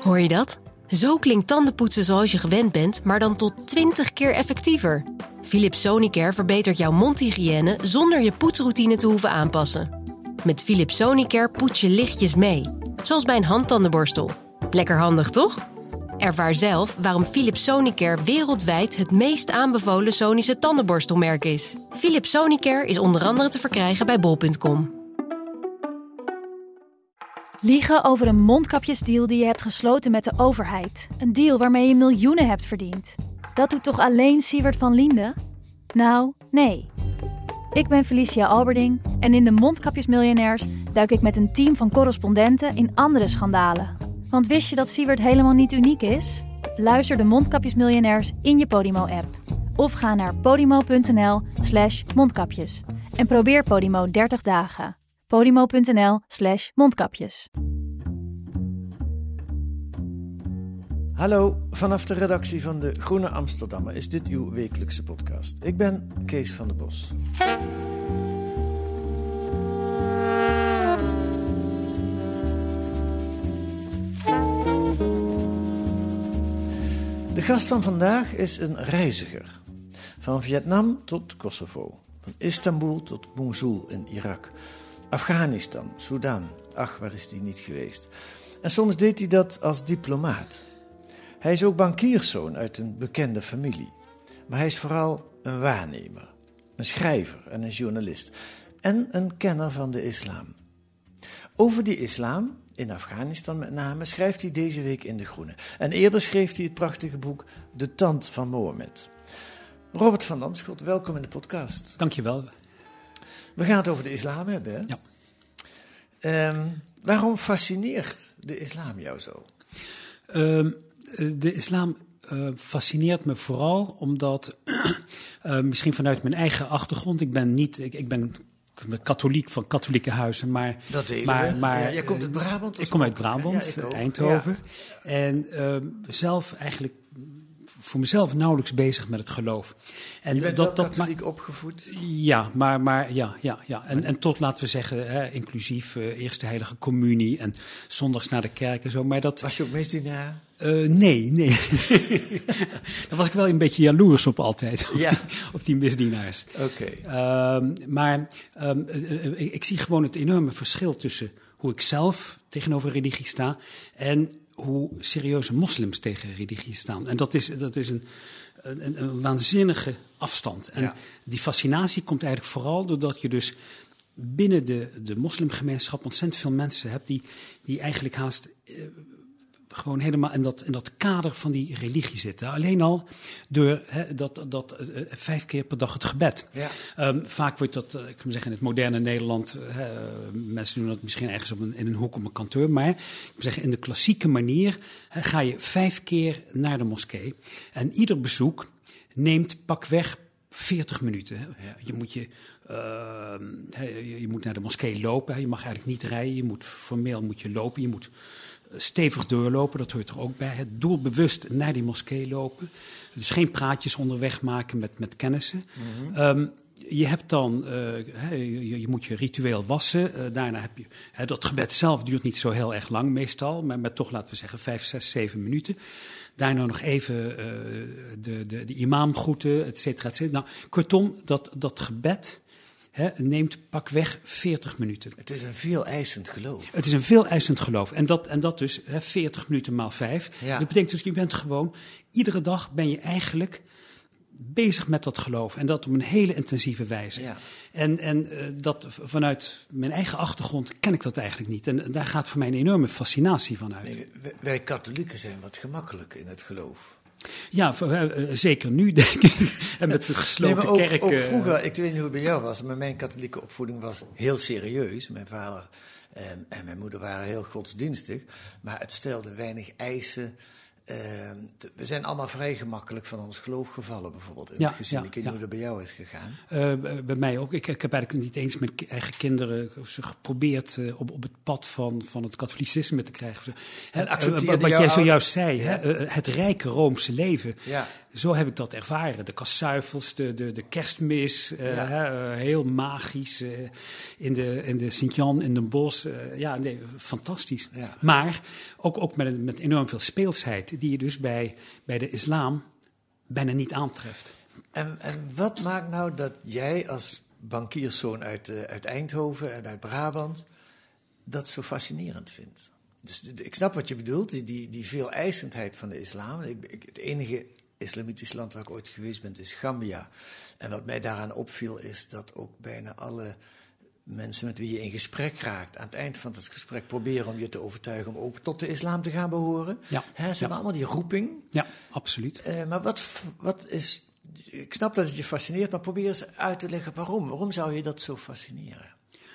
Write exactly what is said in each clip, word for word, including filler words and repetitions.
Hoor je dat? Zo klinkt tandenpoetsen zoals je gewend bent, maar dan tot twintig keer effectiever. Philips Sonicare verbetert jouw mondhygiëne zonder je poetsroutine te hoeven aanpassen. Met Philips Sonicare poets je lichtjes mee, zoals bij een handtandenborstel. Lekker handig, toch? Ervaar zelf waarom Philips Sonicare wereldwijd het meest aanbevolen Sonische tandenborstelmerk is. Philips Sonicare is onder andere te verkrijgen bij bol punt com. Liegen over een mondkapjesdeal die je hebt gesloten met de overheid. Een deal waarmee je miljoenen hebt verdiend. Dat doet toch alleen Siewert van Liende? Nou, nee. Ik ben Felicia Alberding en in de Mondkapjesmiljonairs duik ik met een team van correspondenten in andere schandalen. Want wist je dat Siewert helemaal niet uniek is? Luister de Mondkapjesmiljonairs in je Podimo-app. Of ga naar podimo.nl slash mondkapjes. En probeer Podimo dertig dagen. podimo.nl slash mondkapjes. Hallo, vanaf de redactie van de Groene Amsterdammer is dit uw wekelijkse podcast. Ik ben Kees van der Bos. De gast van vandaag is een reiziger. Van Vietnam tot Kosovo. Van Istanbul tot Mosul in Irak. Afghanistan, Sudan. Ach, waar is die niet geweest? En soms deed hij dat als diplomaat. Hij is ook bankierszoon uit een bekende familie. Maar hij is vooral een waarnemer. Een schrijver en een journalist. En een kenner van de islam. Over die islam, in Afghanistan met name, schrijft hij deze week in De Groene. En eerder schreef hij het prachtige boek De Tand van Mohammed. Robert van Landschot, welkom in de podcast. Dankjewel. We gaan het over de islam hebben, hè? Ja. Um, waarom fascineert de islam jou zo? Um, de islam uh, fascineert me vooral omdat, uh, misschien vanuit mijn eigen achtergrond, ik ben niet, ik, ik ben katholiek van katholieke huizen, maar... Dat delen maar, we. maar, ja, jij komt uit Brabant? Ik kom uit Brabant, ja, Eindhoven. Ja. En uh, zelf eigenlijk voor mezelf nauwelijks bezig met het geloof. En je bent dat, wel dat katholiek ma- opgevoed? Ja, maar, maar ja, ja, ja. En, en tot, laten we zeggen, hè, inclusief uh, Eerste Heilige Communie en zondags naar de kerk en zo. Maar dat, was je ook misdienaar? Uh, nee, nee. Daar was ik wel een beetje jaloers op altijd, op, ja. die, op die misdienaars. Oké. Okay. Um, maar um, uh, uh, ik, ik zie gewoon het enorme verschil tussen hoe ik zelf tegenover religie sta en hoe serieuze moslims tegen religie staan. En dat is, dat is een, een, een waanzinnige afstand. En ja. die fascinatie komt eigenlijk vooral doordat je dus binnen de, de moslimgemeenschap ontzettend veel mensen hebt die, die eigenlijk haast uh, gewoon helemaal in dat, in dat kader van die religie zitten. Alleen al door he, dat, dat uh, vijf keer per dag het gebed. Ja. Um, vaak wordt dat, uh, ik kan zeggen in het moderne Nederland, uh, mensen doen dat misschien ergens op een, in een hoek op een kantoor, maar ik kan zeggen in de klassieke manier uh, ga je vijf keer naar de moskee en ieder bezoek neemt pakweg veertig minuten. Ja. Je moet je, uh, je, je moet naar de moskee lopen, je mag eigenlijk niet rijden, je moet, formeel moet je lopen, je moet stevig doorlopen, dat hoort er ook bij. Het doelbewust naar die moskee lopen. Dus geen praatjes onderweg maken met, met kennissen. Mm-hmm. Um, je hebt dan, uh, je, je moet je ritueel wassen. Uh, daarna heb je, uh, dat gebed zelf duurt niet zo heel erg lang meestal. Maar, maar toch, laten we zeggen, vijf, zes, zeven minuten. Daarna nog even uh, de, de, de imam groeten, et cetera, et cetera. Nou, kortom, dat, dat gebed He, neemt pakweg veertig minuten. Het is een veel eisend geloof. Het is een veel eisend geloof. En dat, en dat dus he, veertig minuten maal vijf. Ja. Dat betekent dus, je bent gewoon, iedere dag ben je eigenlijk bezig met dat geloof. En dat op een hele intensieve wijze. Ja. En, en uh, dat vanuit mijn eigen achtergrond ken ik dat eigenlijk niet. En daar gaat voor mij een enorme fascinatie van uit. Nee, wij, wij katholieken zijn wat gemakkelijk in het geloof. Ja, uh, uh, zeker nu, denk ik. En met de gesloten nee, maar ook, kerken. ook vroeger, ik weet niet hoe het bij jou was, maar mijn katholieke opvoeding was heel serieus. Mijn vader en, en mijn moeder waren heel godsdienstig, maar het stelde weinig eisen. Uh, te, we zijn allemaal vrij gemakkelijk van ons geloof gevallen, bijvoorbeeld in ja, het gezin. Ja, ik weet niet ja. hoe dat bij jou is gegaan. Uh, bij mij ook. Ik, ik heb eigenlijk niet eens met eigen kinderen geprobeerd uh, op, op het pad van, van het katholicisme te krijgen. En uh, wat jij zojuist zei, ja. hè, uh, het rijke Roomse leven. Ja. zo heb ik dat ervaren. De kasuifels, de, de, de kerstmis, uh, Ja. hè, uh, heel magisch. Uh, in de, in de Sint-Jan, in Den Bosch. Uh, ja, nee, fantastisch. Ja. Maar ook, ook met, met enorm veel speelsheid, die je dus bij, bij de islam bijna niet aantreft. En, en wat maakt nou dat jij als bankierszoon uit, uh, uit Eindhoven en uit Brabant dat zo fascinerend vindt? Dus de, de, ik snap wat je bedoelt, die, die, die veeleisendheid van de islam. Ik, ik, het enige islamitisch land waar ik ooit geweest ben is Gambia. En wat mij daaraan opviel is dat ook bijna alle mensen met wie je in gesprek raakt, aan het eind van het gesprek proberen om je te overtuigen om ook tot de islam te gaan behoren. Ja. He, ze Ja. hebben allemaal die roeping. Ja, absoluut. Uh, maar wat, wat is... Ik snap dat het je fascineert, maar probeer eens uit te leggen waarom. Waarom zou je dat zo fascineren?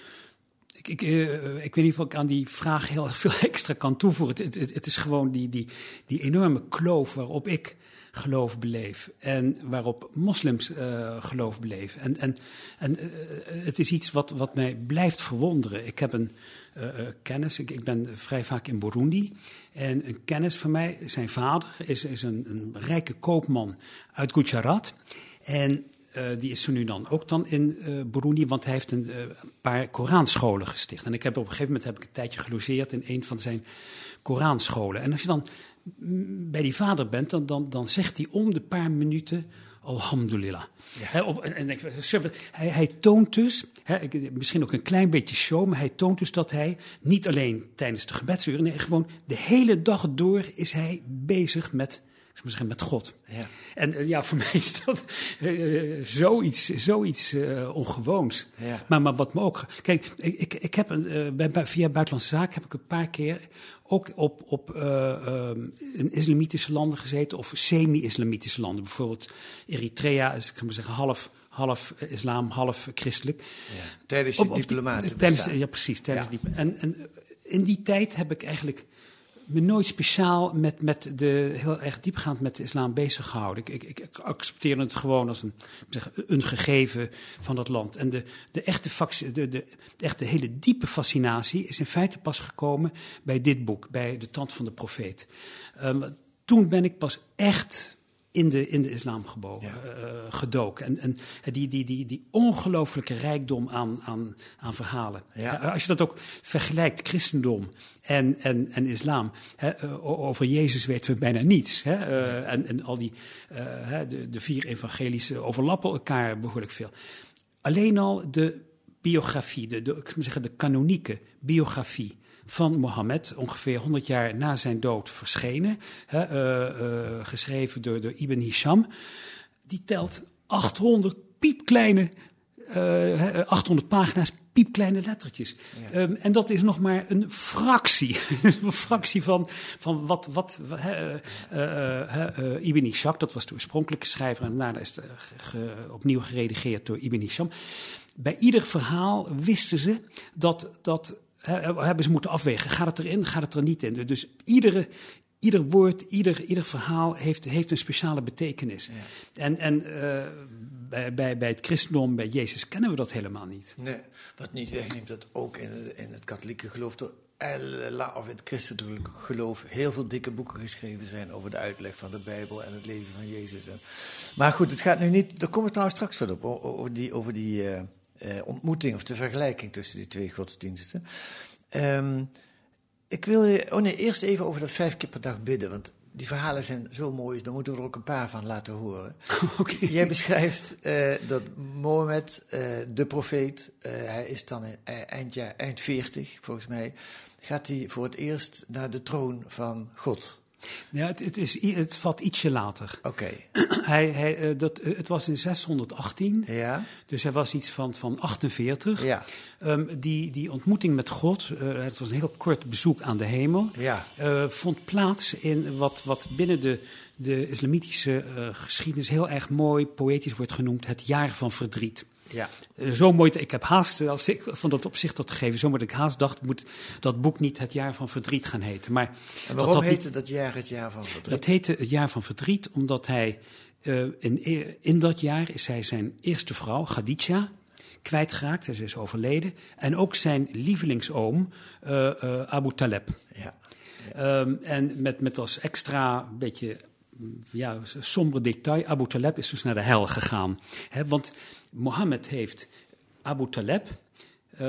Ik, ik, uh, ik weet niet of ik aan die vraag heel veel extra kan toevoegen. Het, het, het is gewoon die, die, die enorme kloof waarop ik geloof beleef en waarop moslims uh, geloof beleven. En, en, en uh, het is iets wat, wat mij blijft verwonderen. Ik heb een uh, uh, kennis, ik, ik ben vrij vaak in Burundi. En een kennis van mij, zijn vader, is, is een, een rijke koopman uit Gujarat. En uh, die is zo nu dan ook dan in uh, Burundi, want hij heeft een uh, paar Koranscholen gesticht. En ik heb op een gegeven moment heb ik een tijdje gelogeerd in een van zijn Koranscholen. En als je dan bij die vader bent, dan, dan, dan zegt hij om de paar minuten alhamdulillah. Ja. He, op, en, en, hij, hij toont dus, he, misschien ook een klein beetje show, maar hij toont dus dat hij niet alleen tijdens de gebedsuren, nee, gewoon de hele dag door is hij bezig met, ik zou zeggen, met God. Ja. En uh, ja, voor mij is dat uh, zoiets, zoiets uh, ongewoons. Ja. Maar, maar wat me ook... Kijk, ik, ik, ik heb een, uh, bij, via Buitenlandse Zaken heb ik een paar keer ook op, op uh, um, in islamitische landen gezeten of semi-islamitische landen. Bijvoorbeeld Eritrea is, ik kan maar zeggen, half... half islam, half christelijk. Ja, tijdens je diplomaten tijdens, Ja, precies. Tijdens ja. die, en, en in die tijd heb ik eigenlijk me nooit speciaal met, met de, heel erg diepgaand met de islam bezig gehouden. Ik, ik, ik accepteer het gewoon als een, zeg, een gegeven van dat land. En de, de, echte fac, de, de, de echte hele diepe fascinatie is in feite pas gekomen bij dit boek, bij De Tand van de Profeet. Um, toen ben ik pas echt in de, in de islam gebogen, ja. uh, gedoken. En, en die, die, die, die ongelooflijke rijkdom aan, aan, aan verhalen. Ja. Uh, als je dat ook vergelijkt, christendom en, en, en islam. Hè, uh, over Jezus weten we bijna niets. Hè, uh, en, en al die, uh, de, de vier evangelies overlappen elkaar behoorlijk veel. Alleen al de biografie, de, de, ik moet zeggen, de kanonieke biografie van Mohammed, ongeveer honderd jaar na zijn dood verschenen, hè, uh, uh, geschreven door, door Ibn Hisham, die telt achthonderd piepkleine, uh, achthonderd pagina's, piepkleine lettertjes. Ja. Um, en dat is nog maar een fractie, een fractie van, van wat, wat uh, uh, uh, uh, Ibn Hisham, dat was de oorspronkelijke schrijver, en daarna is het uh, ge, opnieuw geredigeerd door Ibn Hisham. Bij ieder verhaal wisten ze dat, dat hebben ze moeten afwegen. Gaat het erin, gaat het er niet in? Dus iedere, ieder woord, ieder, ieder verhaal heeft, heeft een speciale betekenis. Ja. En, en uh, bij, bij, bij het christendom, bij Jezus, kennen we dat helemaal niet. Nee, wat niet wegneemt dat ook in het, in het katholieke geloof, door Allah, of het christelijke geloof, heel veel dikke boeken geschreven zijn over de uitleg van de Bijbel en het leven van Jezus. En, maar goed, het gaat nu niet, daar komen we trouwens straks wat op, over die, over die uh, uh, ontmoeting of de vergelijking tussen die twee godsdiensten. Um, ik wil je, oh nee, eerst even over dat vijf keer per dag bidden, want die verhalen zijn zo mooi, dan moeten we er ook een paar van laten horen. Okay. Jij beschrijft uh, dat Mohammed, uh, de profeet, uh, hij is dan in, uh, eind, jaar, eind veertig, volgens mij, gaat hij voor het eerst naar de troon van God. Ja, het, het, is, het valt ietsje later. Oké. Okay. Hij, hij, uh, dat, uh, het was in zeshonderdachttien, ja. Dus hij was iets van, van achtenveertig. Ja. Um, die, die ontmoeting met God, uh, het was een heel kort bezoek aan de hemel, ja. uh, vond plaats in wat, wat binnen de, de islamitische uh, geschiedenis heel erg mooi, poëtisch wordt genoemd, het jaar van verdriet. Ja. Uh, zo mooi, ik heb haast, als ik van dat opzicht dat gegeven, zo mooi dat ik haast dacht, moet dat boek niet het jaar van verdriet gaan heten. Maar en waarom dat heette niet, dat jaar het jaar van verdriet? Het heette het jaar van verdriet, omdat hij, uh, in, in dat jaar is hij zijn eerste vrouw, Khadija, kwijtgeraakt. Ze is overleden. En ook zijn lievelingsoom, uh, uh, Abu Talib. Ja. Ja. Um, en met, met als extra beetje ja, somber detail. Abu Taleb is dus naar de hel gegaan. He, want Mohammed heeft Abu Taleb, uh,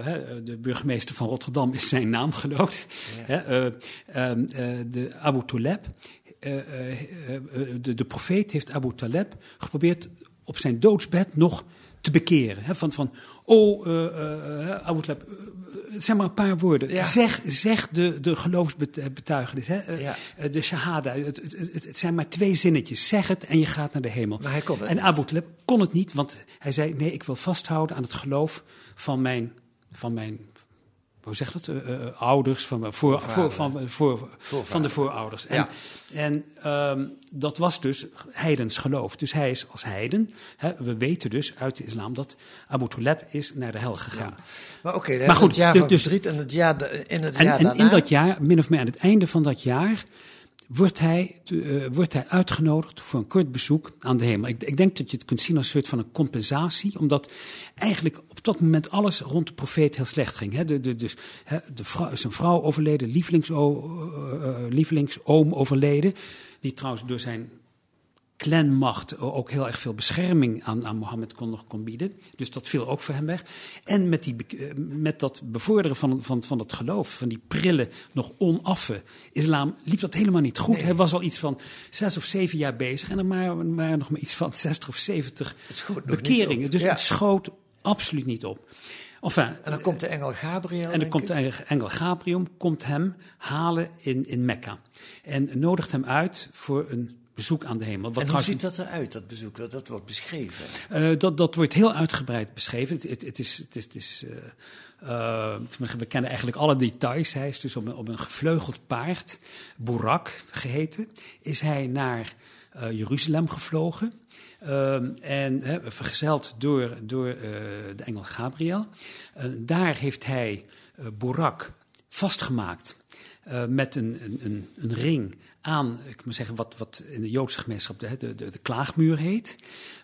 de burgemeester van Rotterdam is zijn naam gedood. Ja. He, uh, uh, uh, de Abu Taleb, uh, uh, uh, de, de profeet heeft Abu Taleb geprobeerd op zijn doodsbed nog te bekeren. He, van, van, oh, uh, uh, Abu Taleb, uh, zeg maar een paar woorden. Ja. Zeg, zeg de, de geloofsbetuigenis, hè? Ja. Uh, de shahada. Het, het, het, het zijn maar twee zinnetjes. Zeg het en je gaat naar de hemel. Maar hij kon het en niet. Abu Taleb kon het niet, want hij zei, nee, ik wil vasthouden aan het geloof van mijn, van mijn hoe zeg dat, uh, uh, ouders, van, voor, voor, van, voor, van de voorouders. En, ja. en um, dat was dus heidens geloof. Dus hij is als heiden, hè, we weten dus uit de islam dat Abu Taleb is naar de hel gegaan. Ja. Maar oké, okay, het jaar van dus, verdriet en het jaar, in het en, jaar en daarna... in dat jaar, min of meer aan het einde van dat jaar, wordt hij, uh, wordt hij uitgenodigd voor een kort bezoek aan de hemel. Ik, ik denk dat je het kunt zien als een soort van een compensatie, omdat eigenlijk op dat moment alles rond de profeet heel slecht ging. Hè. De, de, dus, hè, de vrouw, zijn vrouw overleden, lievelingsoom, uh, lievelingsoom overleden, die trouwens door zijn clanmacht ook heel erg veel bescherming aan, aan Mohammed kon nog kon bieden. Dus dat viel ook voor hem weg. En met, die, met dat bevorderen van, van, van het geloof, van die prille, nog onaffe islam, liep dat helemaal niet goed. Nee. Hij was al iets van zes of zeven jaar bezig en er waren, waren nog maar iets van zestig of zeventig bekeringen. Dus ja. Het schoot absoluut niet op. Enfin, en dan komt de engel Gabriel. En dan komt de engel Gabriel, komt hem halen in, in Mekka. En nodigt hem uit voor een bezoek aan de hemel. Wat en hoe ziet dat eruit, dat bezoek? Dat, dat wordt beschreven? Uh, dat, dat wordt heel uitgebreid beschreven. Het, het, het is... Het is, het is uh, uh, we kennen eigenlijk alle details. Hij is dus op een, op een gevleugeld paard, Burak geheten, is hij naar uh, Jeruzalem gevlogen. Uh, en uh, vergezeld door, door uh, de engel Gabriel. Uh, daar heeft hij uh, Burak vastgemaakt uh, met een, een, een ring aan, ik moet zeggen, wat, wat in de Joodse gemeenschap de, de, de, de klaagmuur heet.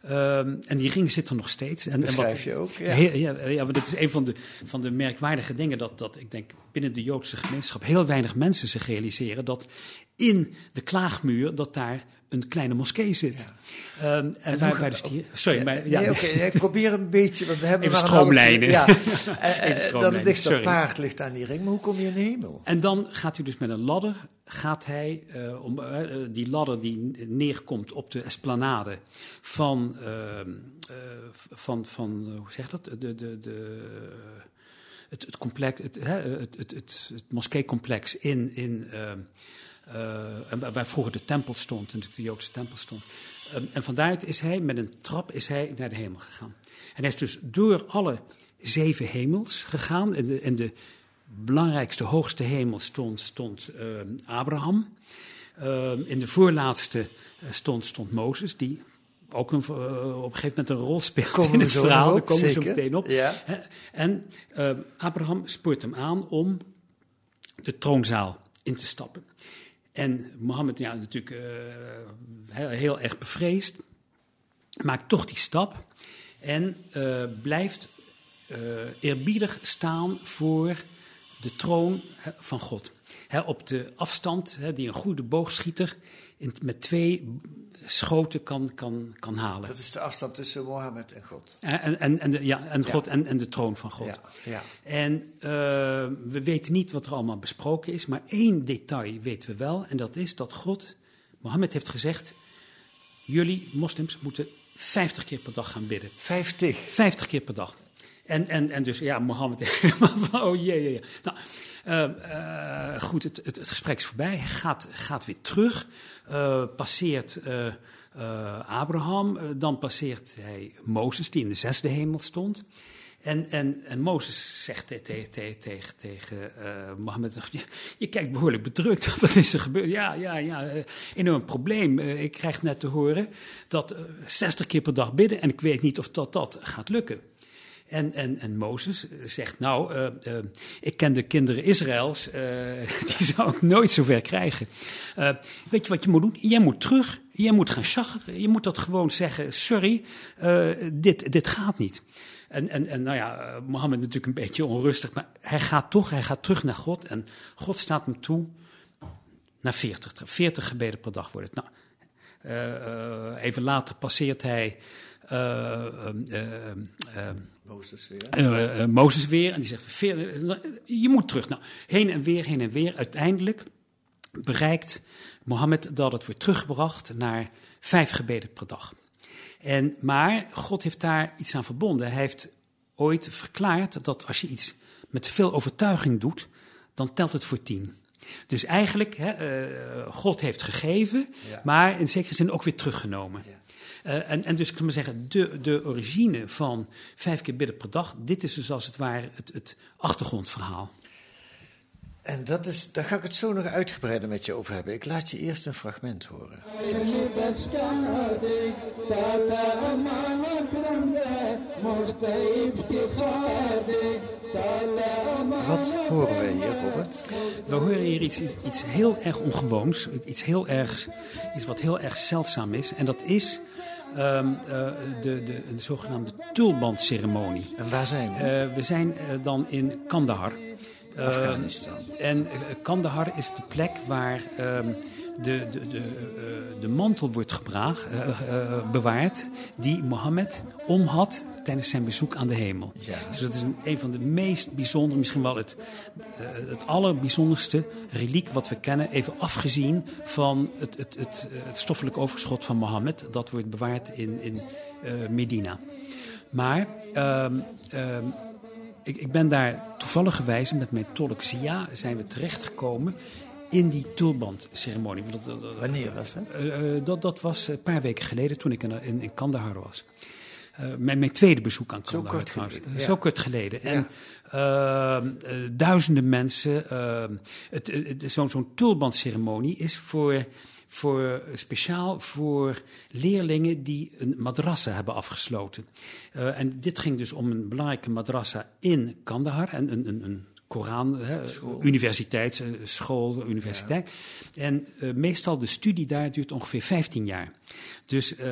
Um, en die ring zit er nog steeds. En, Beschrijf en wat, je ook, ja. Heel, ja, ja, maar dat is een van de, van de merkwaardige dingen dat, dat ik denk binnen de Joodse gemeenschap heel weinig mensen zich realiseren dat in de klaagmuur, dat daar een kleine moskee zit. Ja. Um, en en waar, waar dus die, sorry, ja, maar... Ja, nee, oké, okay, ik probeer een beetje, want we hebben even maar stroomlijnen. Ja, even dan ligt dat paard ligt aan die ring, maar hoe kom je in de hemel? En dan gaat hij dus met een ladder, gaat hij, uh, om, uh, die ladder die neerkomt op de esplanade van, uh, uh, van, van uh, hoe zeg dat, de... de, de het, het, complex, het, het, het, het, het, het moskeecomplex in... in uh, Uh, waar vroeger de tempel stond, natuurlijk de Joodse tempel stond. Um, en vandaaruit is hij, met een trap, is hij naar de hemel gegaan. En hij is dus door alle zeven hemels gegaan. In de, in de belangrijkste, hoogste hemel stond, stond uh, Abraham. Uh, in de voorlaatste stond, stond Mozes, die ook een, uh, op een gegeven moment een rol speelt komen in het verhaal. Daar komen we zeker. zo meteen op. Ja. En uh, Abraham spoort hem aan om de troonzaal in te stappen. En Mohammed, ja, natuurlijk uh, heel, heel erg bevreesd, maakt toch die stap en uh, blijft uh, eerbiedig staan voor de troon van God. He, op de afstand he, die een goede boogschieter in, met twee schoten kan, kan, kan halen. Dat is de afstand tussen Mohammed en God. En, en, en, de, ja, en, God ja. en, en de troon van God. Ja, ja. En uh, we weten niet wat er allemaal besproken is, maar één detail weten we wel. En dat is dat God, Mohammed heeft gezegd, jullie moslims moeten vijftig keer per dag gaan bidden. Vijftig? Vijftig keer per dag. En, en, en dus, ja, Mohammed helemaal van, oh jee, jee, jee. Nou, uh, uh, goed, het, het, het gesprek is voorbij. Hij gaat, gaat weer terug, uh, passeert uh, uh, Abraham, uh, dan passeert hij Mozes, die in de zesde hemel stond. En, en, en Mozes zegt te, te, te, tegen, tegen uh, Mohammed, je, je kijkt behoorlijk bedrukt, wat is er gebeurd? Ja, ja, ja, uh, enorm probleem. Uh, ik krijg net te horen dat uh, zestig keer per dag bidden en ik weet niet of dat, dat gaat lukken. En, en, en Mozes zegt, nou, uh, uh, ik ken de kinderen Israëls, uh, die zou ik nooit zover krijgen. Uh, weet je wat je moet doen? Jij moet terug, jij moet gaan schacheren, je moet dat gewoon zeggen, sorry, uh, dit, dit gaat niet. En, en, en nou ja, uh, Mohammed natuurlijk een beetje onrustig, maar hij gaat toch, hij gaat terug naar God en God staat hem toe naar veertig, veertig gebeden per dag wordt het. Nou, Uh, uh, even later passeert hij uh, uh, uh, uh, Mozes weer. Uh, uh, Mozes weer. En die zegt, je moet terug. Nou, heen en weer, heen en weer. Uiteindelijk bereikt Mohammed dat het wordt teruggebracht naar vijf gebeden per dag. En, maar God heeft daar iets aan verbonden. Hij heeft ooit verklaard dat als je iets met veel overtuiging doet, dan telt het voor tien. Dus eigenlijk, hè, uh, God heeft gegeven, ja. maar in zekere zin ook weer teruggenomen. Ja. Uh, en, en dus ik kan maar zeggen, de, de origine van vijf keer bidden per dag, dit is dus als het ware het, het achtergrondverhaal. En dat is, daar ga ik het zo nog uitgebreider met je over hebben. Ik laat je eerst een fragment horen. Wat horen wij hier, Robert? We horen hier iets, iets heel erg ongewoons, iets, heel erg, iets wat heel erg zeldzaam is. En dat is um, uh, de, de, de zogenaamde tulbandceremonie. En waar zijn we? Uh, we zijn uh, dan in Kandahar. Afghanistan. Uh, en uh, Kandahar is de plek waar uh, de, de, de, uh, de mantel wordt gebracht, uh, uh, bewaard die Mohammed om had tijdens zijn bezoek aan de hemel. Ja. Dus dat is een, een van de meest bijzondere, misschien wel het, uh, het allerbijzonderste reliek wat we kennen, even afgezien van het, het, het, het stoffelijk overschot van Mohammed. Dat wordt bewaard in, in uh, Medina. Maar Um, um, Ik, ik ben daar toevalligerwijze met mijn tolk Zia zijn we terechtgekomen in die tulbandceremonie. Dat, dat, dat, Wanneer was dat? Uh, uh, dat? Dat was een paar weken geleden toen ik in, in, in Kandahar was. Uh, mijn, mijn tweede bezoek aan Kandahar. Zo kort geleden. Ja. Zo kort geleden. En ja. uh, uh, duizenden mensen. Uh, het, het, zo'n, zo'n tulbandceremonie is voor... Voor, speciaal voor leerlingen die een madrassa hebben afgesloten. Uh, en dit ging dus om een belangrijke madrassa in Kandahar. En een, een, een Koran, hè, school. universiteit, school, universiteit. Ja. En uh, meestal de studie daar duurt ongeveer vijftien jaar. Dus uh,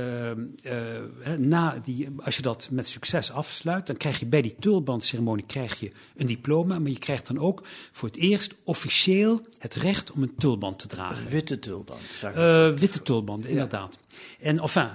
uh, na die, als je dat met succes afsluit, dan krijg je bij die tulbandceremonie krijg je een diploma. Maar je krijgt dan ook voor het eerst officieel het recht om een tulband te dragen. Een witte tulband. Uh, witte tulband, inderdaad. Ja. En enfin,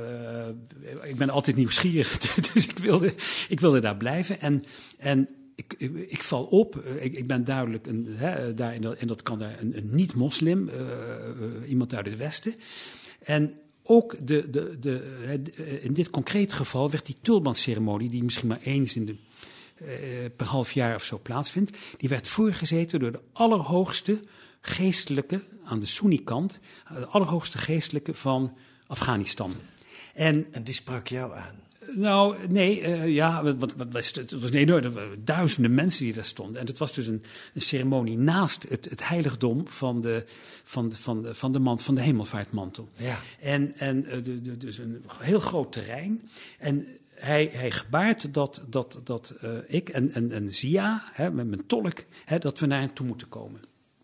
uh, ik ben altijd nieuwsgierig, dus ik wilde, ik wilde daar blijven. En, en ik, ik, ik val op, ik, ik ben duidelijk een, hè, daar in dat, in dat kan daar een, een niet-moslim, uh, uh, iemand uit het Westen. En ook de, de, de, in dit concrete geval werd die tulbandceremonie, die misschien maar eens in de, uh, per half jaar of zo plaatsvindt, die werd voorgezeten door de allerhoogste geestelijke, aan de Soeni-kant, de allerhoogste geestelijke van Afghanistan. En, en die sprak jou aan? Nou, nee, uh, ja, wat, wat, wat, het was nee, er waren duizenden mensen die daar stonden. En het was dus een, een ceremonie naast het, het heiligdom van de, van, de, van, de, van, de man, van de hemelvaartmantel. Ja. En, en uh, de, de, dus een heel groot terrein. En hij, hij gebaart dat, dat, dat uh, ik en, en, en Zia, hè, met mijn tolk, hè, dat we naar hem toe moeten komen.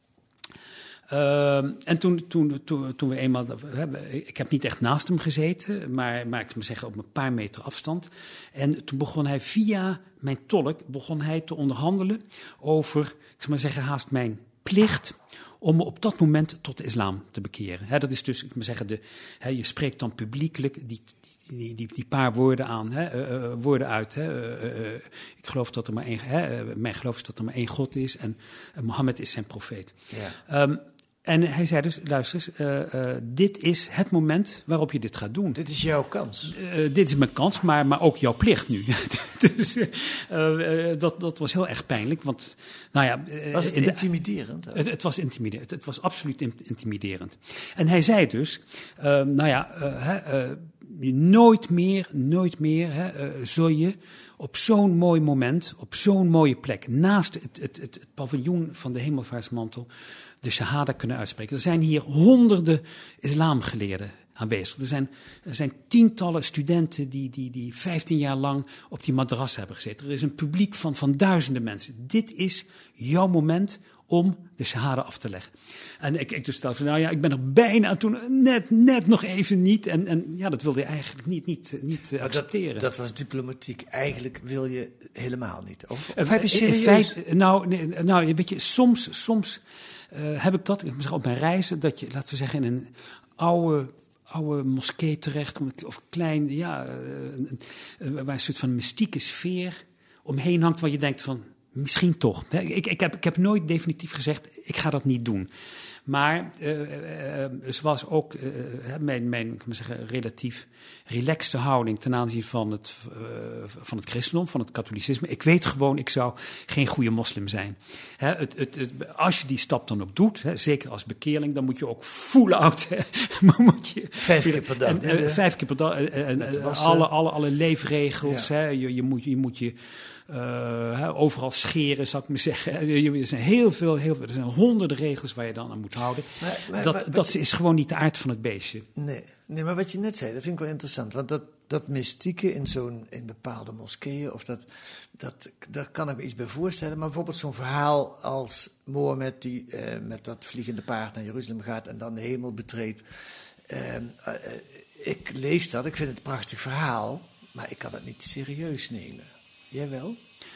Uh, en toen, toen, toen, toen we eenmaal, hè, ik heb niet echt naast hem gezeten, maar, maar ik moet zeggen op een paar meter afstand. En toen begon hij via mijn tolk, begon hij te onderhandelen over, ik zou maar zeggen, haast mijn plicht om me op dat moment tot de islam te bekeren. Hè, dat is dus, ik moet zeggen, de, hè, je spreekt dan publiekelijk die, die, die, die paar woorden aan, hè, uh, woorden uit. Hè, uh, uh, ik geloof dat er maar één, hè, uh, mijn geloof is dat er maar één God is en uh, Mohammed is zijn profeet. Ja. Um, En hij zei dus, luister eens, uh, uh, dit is het moment waarop je dit gaat doen. Dit is jouw kans. Uh, dit is mijn kans, maar, maar ook jouw plicht nu. dus uh, uh, dat, dat was heel erg pijnlijk. Want, nou ja, uh, was het in intimiderend? De, het, het was intimiderend. Het was absoluut intimiderend. En hij zei dus, uh, nou ja, uh, uh, nooit meer, nooit meer hè, uh, zul je op zo'n mooi moment, op zo'n mooie plek, naast het, het, het, het paviljoen van de hemelvaartsmantel, de shahada kunnen uitspreken. Er zijn hier honderden islamgeleerden aanwezig. Er zijn, er zijn tientallen studenten die, die, die vijftien jaar lang op die madrassa hebben gezeten. Er is een publiek van, van duizenden mensen. Dit is jouw moment om de shahada af te leggen. En ik, ik dus stel van, nou ja, ik ben er bijna toen, net, net nog even niet. En, en ja, dat wilde je eigenlijk niet, niet, niet uh, accepteren. Dat, dat was diplomatiek. Eigenlijk wil je helemaal niet. Of, of uh, heb je serieus? Feit, nou, nee, nou, weet je, soms, soms uh, heb ik dat, ik moet zeggen, op mijn reizen, dat je, laten we zeggen, in een oude oude moskee terecht, of een klein, ja, een, een, waar een soort van mystieke sfeer omheen hangt, waar je denkt van, misschien toch. Ik, ik, heb, ik heb nooit definitief gezegd, ik ga dat niet doen. Maar uh, uh, zoals ook uh, mijn, mijn ik moet zeggen, relatief relaxte houding ten aanzien van het, uh, van het christendom, van het katholicisme. Ik weet gewoon, ik zou geen goede moslim zijn. Hè, het, het, het, als je die stap dan ook doet, hè, zeker als bekeerling, dan moet je ook full out. moet je, vijf keer per dag. En, uh, vijf keer per dag. En, uh, alle, alle, alle leefregels. Ja. Hè, je, je, moet, je moet je... Uh, overal scheren, zou ik maar zeggen. Er zijn heel veel, heel veel, er zijn honderden regels waar je dan aan moet houden. Maar, maar, dat maar, dat je, is gewoon niet de aard van het beestje. Nee, nee, maar wat je net zei, dat vind ik wel interessant. Want dat, dat mystieke in zo'n in bepaalde moskeeën, of dat, dat, daar kan ik me iets bij voorstellen. Maar bijvoorbeeld zo'n verhaal als Mohammed die uh, met dat vliegende paard naar Jeruzalem gaat en dan de hemel betreedt. Uh, uh, ik lees dat, ik vind het een prachtig verhaal, maar ik kan het niet serieus nemen. Jij wel?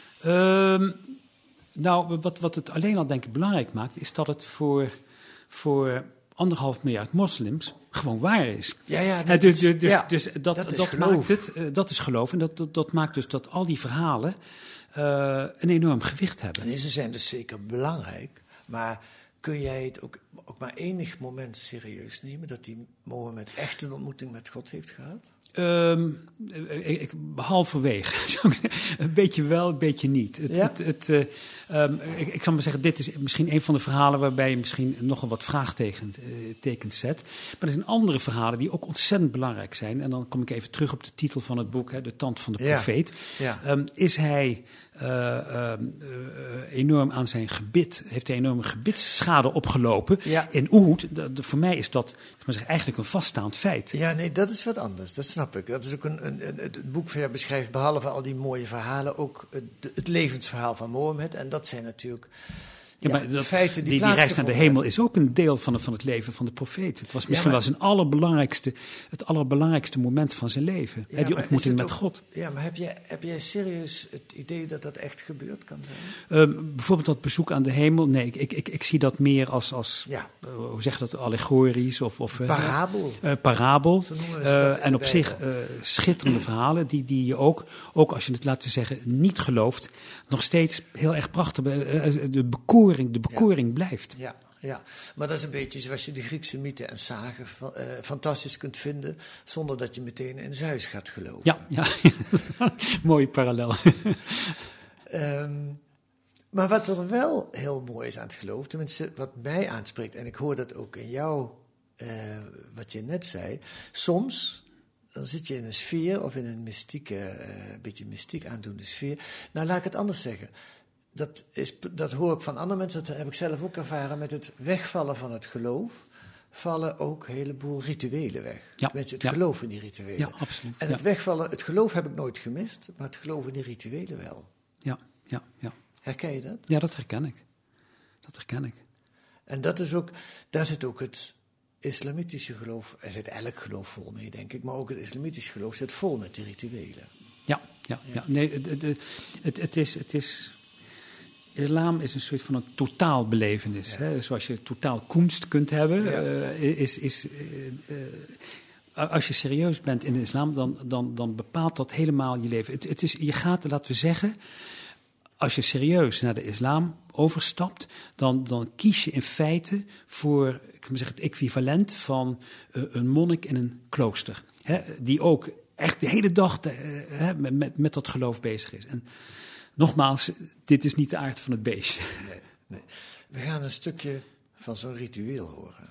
Uh, nou, wat, wat het alleen al denk ik belangrijk maakt, is dat het voor, voor anderhalf miljard moslims gewoon waar is. Ja, ja, dat, uh, dus, is, dus, ja, dus dat, dat, dat maakt het, uh, dat is geloof. En dat, dat, dat maakt dus dat al die verhalen uh, een enorm gewicht hebben. En ze zijn dus zeker belangrijk, maar kun jij het ook, ook maar enig moment serieus nemen dat die Mohammed echt een ontmoeting met God heeft gehad? Um, ik, halverwege, zou ik zeggen. Een beetje wel, een beetje niet. Het, ja? het, het, uh, um, ik, ik zal maar zeggen, dit is misschien een van de verhalen waarbij je misschien nogal wat vraagtekens uh, zet. Maar er zijn andere verhalen die ook ontzettend belangrijk zijn. En dan kom ik even terug op de titel van het boek, hè, De Tand van de Profeet. Ja. Ja. Um, is hij uh, uh, uh, enorm aan zijn gebit, heeft hij enorme gebitsschade opgelopen ja. in Uhud? De, de, voor mij is dat ik maar zeggen, eigenlijk een vaststaand feit. Ja, nee, dat is wat anders. Dat snap ik. Dat is ook een, een, een, het boek van jou beschrijft, behalve al die mooie verhalen, ook het, het levensverhaal van Mohammed. En dat zijn natuurlijk ja, ja, maar dat, feiten die die, die reis naar de hemel is ook een deel van, van het leven van de profeet. Het was misschien ja, maar, wel zijn allerbelangrijkste, het allerbelangrijkste moment van zijn leven. Ja, hè, die ontmoeting met ook, God. Ja, maar heb jij, heb jij serieus het idee dat dat echt gebeurd kan zijn? Uh, bijvoorbeeld dat bezoek aan de hemel. Nee, ik, ik, ik, ik zie dat meer als, als ja. uh, hoe zeg je dat, allegorisch of... of uh, parabel. Uh, parabel. Uh, en op zich uh, schitterende verhalen die, die je ook, ook als je het, laten we zeggen, niet gelooft, nog steeds heel erg prachtig, uh, de bekoring, de bekoring ja. blijft. Ja. Ja, maar dat is een beetje zoals je de Griekse mythen en sagen uh, fantastisch kunt vinden, zonder dat je meteen in Zeus gaat geloven. Ja, ja. Mooie parallel. um, maar wat er wel heel mooi is aan het geloof, tenminste wat mij aanspreekt, en ik hoor dat ook in jou, uh, wat je net zei, soms dan zit je in een sfeer of in een mystieke, uh, beetje mystiek aandoende sfeer. Nou, laat ik het anders zeggen. Dat, is, dat hoor ik van andere mensen, dat heb ik zelf ook ervaren. Met het wegvallen van het geloof vallen ook een heleboel rituelen weg. Ja, Mensen, het ja. geloof in die rituelen. Ja, absoluut. En het ja. wegvallen, het geloof heb ik nooit gemist, maar het geloof in die rituelen wel. Ja, ja, ja. Herken je dat? Ja, dat herken ik. Dat herken ik. En dat is ook, daar zit ook het islamitische geloof, er zit elk geloof vol mee, denk ik, maar ook het islamitische geloof zit vol met die rituelen. Ja, ja, ja. ja. Nee, het, het, het, het is... Het is Islam is een soort van een totaalbelevenis. Ja. Hè? Zoals je totaal kunst kunt hebben. Ja. Uh, is, is, uh, uh, als je serieus bent in de islam, dan, dan, dan bepaalt dat helemaal je leven. Het, het is, je gaat, laten we zeggen, als je serieus naar de islam overstapt, dan, dan kies je in feite voor, ik kan zeggen, het equivalent van uh, een monnik in een klooster. Hè? Die ook echt de hele dag de, uh, met, met, met dat geloof bezig is. En nogmaals, dit is niet de aard van het beestje. Nee, nee. We gaan een stukje van zo'n ritueel horen.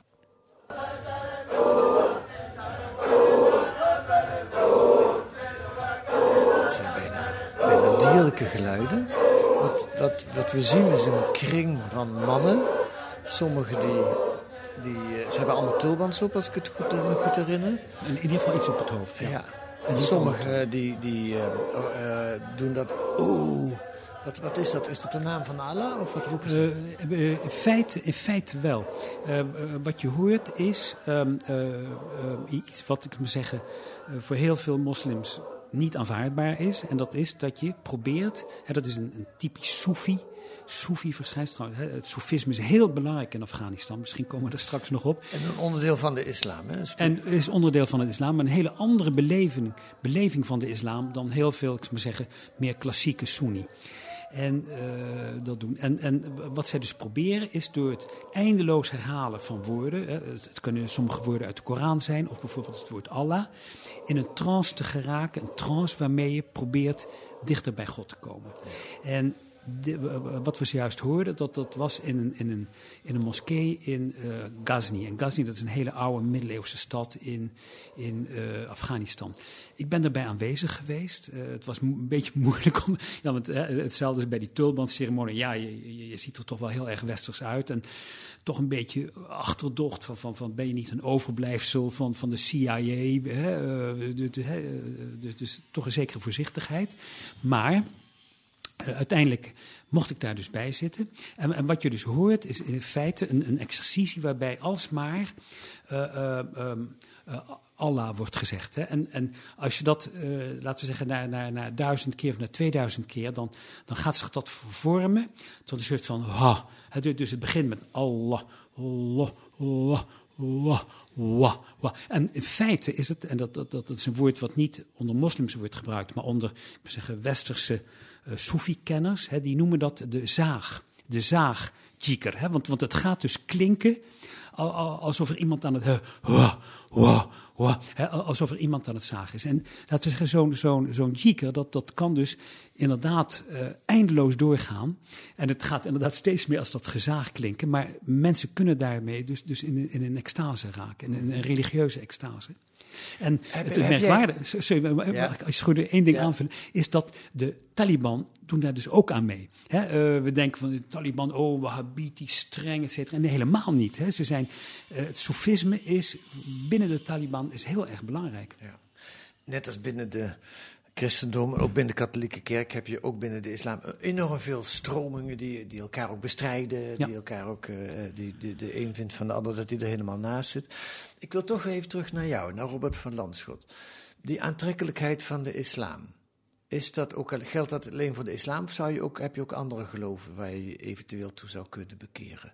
Dat zijn bijna, bijna dierlijke geluiden. Wat, wat, wat we zien is een kring van mannen. Sommigen die, die ze hebben allemaal tulbans op, als ik het goed, me goed herinner. In ieder geval iets op het hoofd, ja. ja. En sommigen die, die uh, uh, doen dat... Oeh, wat, wat is dat? Is dat de naam van Allah of wat roepen ze? Uh, uh, in, feite, in feite wel. Uh, uh, wat je hoort is um, uh, uh, iets wat ik moet zeggen uh, voor heel veel moslims niet aanvaardbaar is. En dat is dat je probeert, en dat is een, een typisch Soefi Soefi-verschijnsel. Het soefisme is heel belangrijk in Afghanistan. Misschien komen we er straks nog op. En een onderdeel van de islam. Hè? En is onderdeel van het islam, maar een hele andere beleving, beleving van de islam dan heel veel, ik zou maar zeggen, meer klassieke Soenni. En, uh, dat doen. En, en wat zij dus proberen is door het eindeloos herhalen van woorden. Hè, het, het kunnen sommige woorden uit de Koran zijn, of bijvoorbeeld het woord Allah. In een trance te geraken, een trance waarmee je probeert dichter bij God te komen. En de, wat we zojuist hoorden, dat, dat was in een, in een, in een moskee in uh, Ghazni. En Ghazni, dat is een hele oude middeleeuwse stad in, in uh, Afghanistan. Ik ben daarbij aanwezig geweest. Uh, het was mo- een beetje moeilijk om... Ja, want, uh, hetzelfde is bij die tulbandceremonie. Ja, je, je, je ziet er toch wel heel erg westers uit. En toch een beetje achterdocht van, van, van ben je niet een overblijfsel van, van de C I A? Hè? Uh, de, de, de, de, dus toch een zekere voorzichtigheid. Maar... Uh, uiteindelijk mocht ik daar dus bij zitten. En, en wat je dus hoort is in feite een, een exercitie waarbij alsmaar uh, uh, um, uh, Allah wordt gezegd. Hè. En, en als je dat, uh, laten we zeggen, naar, naar, naar duizend keer of naar tweeduizend keer, dan, dan gaat zich dat vervormen tot een soort van ha. Dus het begint met Allah, Allah, Allah, Allah. Wah, wah. En in feite is het, en dat, dat, dat is een woord wat niet onder moslims wordt gebruikt, maar onder, ik moet zeggen, westerse uh, Soefi-kenners, hè, die noemen dat de zaag, de zaag-jikr. Hè, want, want het gaat dus klinken al, al, alsof er iemand aan het, uh, wah, wah, wah, hè, alsof er iemand aan het zagen is. En laten we zeggen, zo'n, zo'n, zo'n jikr, dat, dat kan dus inderdaad uh, eindeloos doorgaan. En het gaat inderdaad steeds meer als dat gezaag klinken. Maar mensen kunnen daarmee dus, dus in, in een extase raken. In een religieuze extase. En heb, het heb merkwaardige, jij... sorry, ja. als je goed één ding ja. aanvult, is dat de Taliban doen daar dus ook aan mee. Hè, uh, we denken van de Taliban, oh, wahhabitisch, streng, et cetera. Nee, helemaal niet. Hè. Ze zijn, uh, het soefisme is binnen de Taliban is heel erg belangrijk. Ja. Net als binnen de christendom en ook binnen de katholieke kerk heb je ook binnen de islam enorm veel stromingen die, die elkaar ook bestrijden. Ja. Die elkaar ook, uh, die, die, de een vindt van de ander dat hij er helemaal naast zit. Ik wil toch even terug naar jou, naar Robert van Landschot. Die aantrekkelijkheid van de islam. Is dat ook, geldt dat alleen voor de islam of zou je ook, heb je ook andere geloven waar je je eventueel toe zou kunnen bekeren?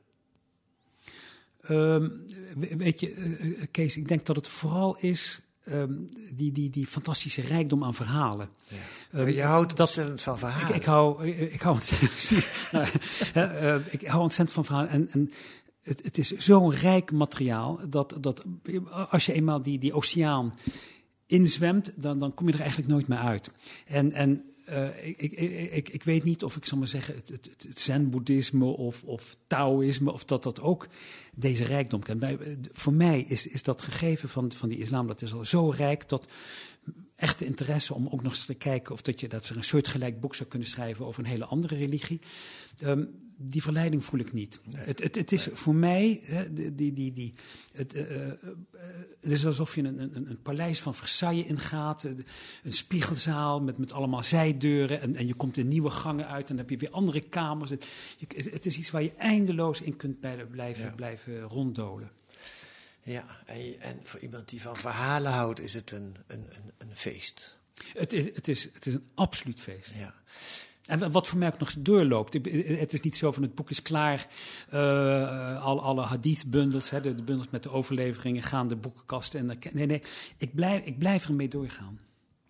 Um, weet je, uh, Kees, ik denk dat het vooral is um, die, die, die fantastische rijkdom aan verhalen. Ja. Um, je houdt dat, ontzettend van verhalen. Ik, ik, hou, ik, ik hou ontzettend, precies. nou, uh, uh, ik hou ontzettend van verhalen. En, en het, het is zo'n rijk materiaal dat, dat als je eenmaal die, die oceaan inzwemt, dan, dan kom je er eigenlijk nooit meer uit. En, en uh, ik, ik, ik, ik weet niet of ik zal maar zeggen het, het, het zen-boeddhisme of, of Taoïsme, of dat dat ook deze rijkdom kent. Bij, voor mij is, is dat gegeven van, van die islam, dat is al zo rijk dat echte interesse om ook nog eens te kijken of dat je dat er een soortgelijk boek zou kunnen schrijven over een hele andere religie. Um, Die verleiding voel ik niet. Nee, het, het, het is nee. voor mij, hè, die, die, die, het, uh, uh, het is alsof je een, een, een paleis van Versailles ingaat, een spiegelzaal met, met allemaal zijdeuren en, en je komt in nieuwe gangen uit en dan heb je weer andere kamers. Het, je, het is iets waar je eindeloos in kunt blijven, ja. blijven ronddolen. Ja, en, en voor iemand die van verhalen houdt is het een, een, een, een feest. Het is, het, is, het is een absoluut feest. Ja. En wat voor mij ook nog doorloopt. Het is niet zo van het boek is klaar. Uh, alle, alle hadith-bundels, hè, de, de bundels met de overleveringen gaan de boekenkast. En, nee, nee, ik blijf, ik blijf ermee doorgaan.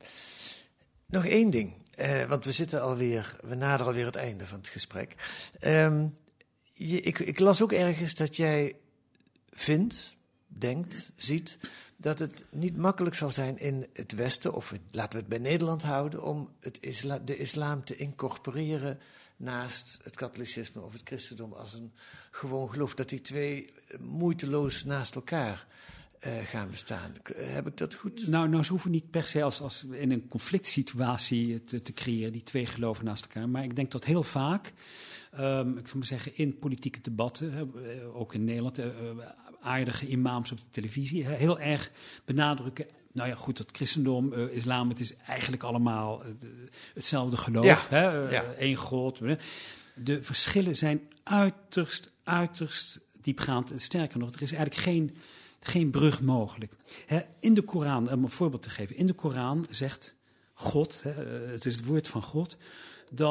Nog één ding, uh, want we zitten alweer, we naderen alweer het einde van het gesprek. Um, je, ik, ik las ook ergens dat jij vindt, denkt, ziet dat het niet makkelijk zal zijn in het Westen, of het, laten we het bij Nederland houden, om het isla, de islam te incorporeren naast het katholicisme of het christendom als een gewoon geloof. Dat die twee moeiteloos naast elkaar uh, gaan bestaan. Heb ik dat goed? Nou, nou ze hoeven niet per se als, als in een conflict situatie te, te creëren, die twee geloven naast elkaar. Maar ik denk dat heel vaak, um, ik zou maar zeggen, in politieke debatten, uh, ook in Nederland, uh, aardige imams op de televisie, heel erg benadrukken. Nou ja, goed, dat christendom, uh, islam, het is eigenlijk allemaal uh, hetzelfde geloof. Ja. Hè? Uh, ja. Eén God. De verschillen zijn uiterst, uiterst diepgaand. Sterker nog, er is eigenlijk geen, geen brug mogelijk. Hè? In de Koran, om een voorbeeld te geven. In de Koran zegt God, hè, het is het woord van God, dat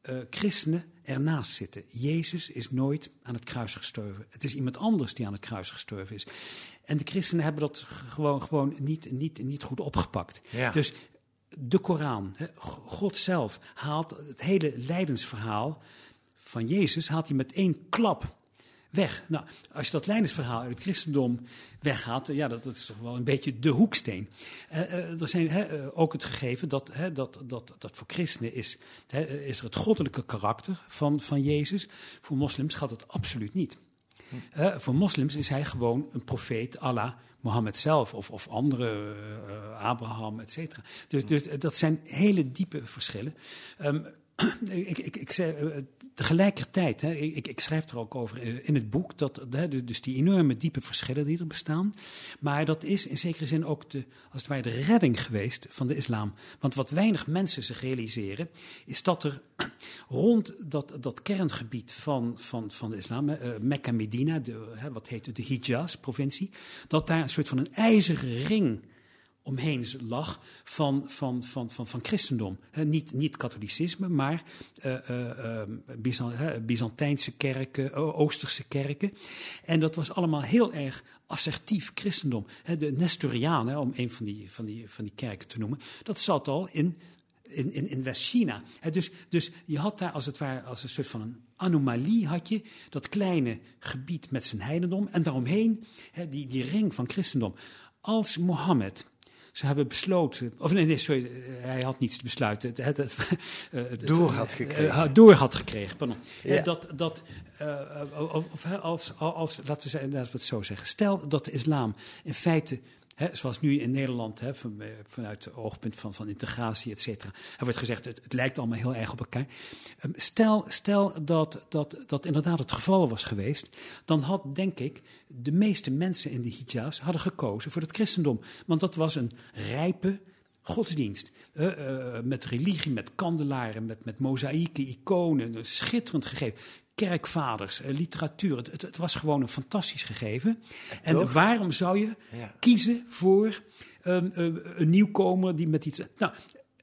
uh, christenen ernaast zitten. Jezus is nooit aan het kruis gestorven. Het is iemand anders die aan het kruis gestorven is. En de christenen hebben dat gewoon, gewoon niet, niet, niet goed opgepakt. Ja. Dus de Koran, hè, God zelf haalt het hele lijdensverhaal van Jezus haalt hij met één klap weg. Nou, als je dat lijdensverhaal uit het christendom weghaalt, ja, dat, dat is toch wel een beetje de hoeksteen. Uh, uh, er zijn uh, ook het gegeven dat, uh, dat, dat, dat voor christenen is, uh, is er het goddelijke karakter van, van Jezus. Voor moslims geldt het absoluut niet. Uh, voor moslims is hij gewoon een profeet à la Mohammed zelf of, of andere, uh, Abraham, et cetera. Dus, dus dat zijn hele diepe verschillen. Um, Ik, ik, ik zei, uh, tegelijkertijd, hè, ik, ik schrijf er ook over uh, in het boek, dat, uh, dus die enorme diepe verschillen die er bestaan. Maar dat is in zekere zin ook de, als het ware de redding geweest van de islam. Want wat weinig mensen zich realiseren, is dat er rond dat, dat kerngebied van, van, van de islam, uh, Mekka, Medina, de, uh, wat heet het, de Hijaz-provincie, dat daar een soort van een ijzeren ring omheen lag van, van, van, van, van christendom. He, niet, niet katholicisme, maar uh, uh, uh, Byzant, uh, Byzantijnse kerken, uh, Oosterse kerken. En dat was allemaal heel erg assertief christendom. He, de Nestorianen, om een van die, van, die, van die kerken te noemen, dat zat al in, in, in, in West-China. He, dus, dus je had daar als het ware, als een soort van een anomalie, had je dat kleine gebied met zijn heidendom en daaromheen he, die, die ring van christendom. Als Mohammed, ze hebben besloten, of nee, nee, sorry, hij had niets te besluiten. Het, het, het, het, door had gekregen. Uh, door had gekregen, pardon. Ja. Dat, dat uh, of, of, als, als, laten we, zeggen, laten we het zo zeggen. Stel dat de islam in feite, hè, zoals nu in Nederland, hè, van, vanuit het oogpunt van, van integratie, et cetera. Er wordt gezegd, het, het lijkt allemaal heel erg op elkaar. Um, stel stel dat, dat dat inderdaad het geval was geweest, dan had, denk ik, de meeste mensen in de Hijaz hadden gekozen voor het christendom. Want dat was een rijpe godsdienst. Uh, uh, met religie, met kandelaren, met, met mozaïeken, iconen, schitterend gegeven. Kerkvaders, uh, literatuur. Het, het, het was gewoon een fantastisch gegeven. En, en waarom zou je ja. kiezen voor um, uh, een nieuwkomer die met iets... Nou,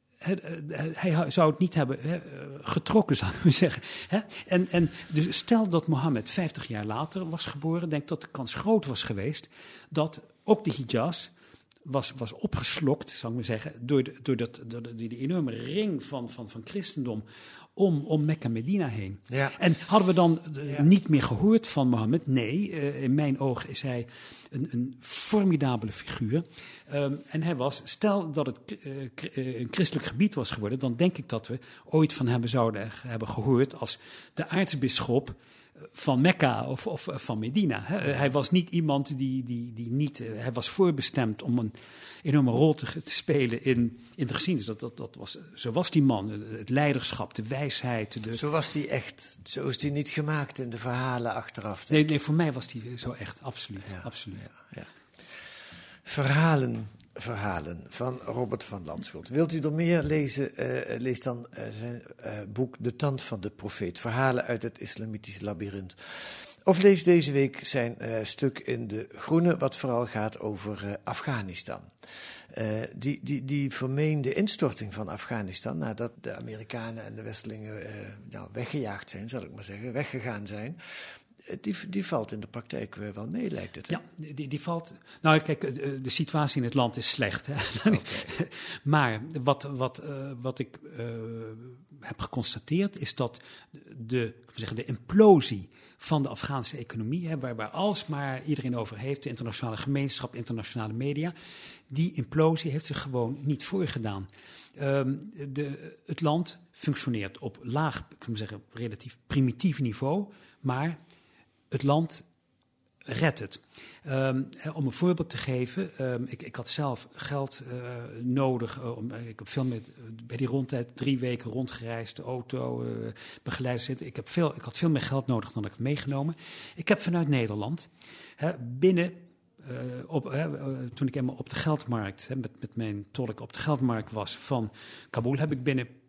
hij zou het niet hebben he, getrokken, zou ik maar zeggen. He? En, en dus stel dat Mohammed vijftig jaar later was geboren, denk dat de kans groot was geweest dat ook de Hijaz was, was opgeslokt, zou ik maar zeggen, door, de, door, dat, door de, die enorme ring van, van, van christendom om, om Mekka Medina heen. Ja. En hadden we dan uh, ja. niet meer gehoord van Mohammed? Nee, uh, in mijn ogen is hij een, een formidabele figuur. Um, en hij was, stel dat het uh, een christelijk gebied was geworden, dan denk ik dat we ooit van hem zouden hebben gehoord als de aartsbisschop van Mekka of, of van Medina. He, hij was niet iemand die, die, die niet... Uh, hij was voorbestemd om een enorme rol te, te spelen in, in de geschiedenis. Dat, dat, dat was, zo was die man. Het leiderschap, de wijsheid. De... Zo was die echt. Zo is die niet gemaakt in de verhalen achteraf. Nee, nee, voor mij was die zo echt. Absoluut. Ja, absoluut. Ja, ja. Verhalen... Verhalen van Robert van Landschot. Wilt u er meer lezen? Uh, lees dan uh, zijn uh, boek De Tand van de Profeet. Verhalen uit het Islamitisch Labyrinth. Of lees deze week zijn uh, stuk in De Groene, wat vooral gaat over uh, Afghanistan. Uh, die, die, die vermeende instorting van Afghanistan, nadat de Amerikanen en de Westelingen uh, nou, weggejaagd zijn, zal ik maar zeggen, weggegaan zijn. Die, die valt in de praktijk wel mee, lijkt het. Hè? Ja, die, die valt... Nou, kijk, de situatie in het land is slecht. Hè? Okay. Maar wat, wat, uh, wat ik uh, heb geconstateerd is dat de, ik zeggen, de implosie van de Afghaanse economie, hè, waar, waar alsmaar iedereen over heeft, de internationale gemeenschap, internationale media, die implosie heeft zich gewoon niet voorgedaan. Um, de, het land functioneert op laag, ik kan zeggen, relatief primitief niveau, maar het land redt het. Um, om een voorbeeld te geven, um, ik, ik had zelf geld uh, nodig. Uh, om, ik heb veel met, uh, bij die rondtijd drie weken rondgereisd, de auto, uh, begeleid zitten. Ik, heb veel, ik had veel meer geld nodig dan ik had meegenomen. Ik heb vanuit Nederland hè, binnen, uh, op, hè, uh, toen ik eenmaal op de geldmarkt, hè, met, met mijn tolk op de geldmarkt was van Kabul, heb ik binnen een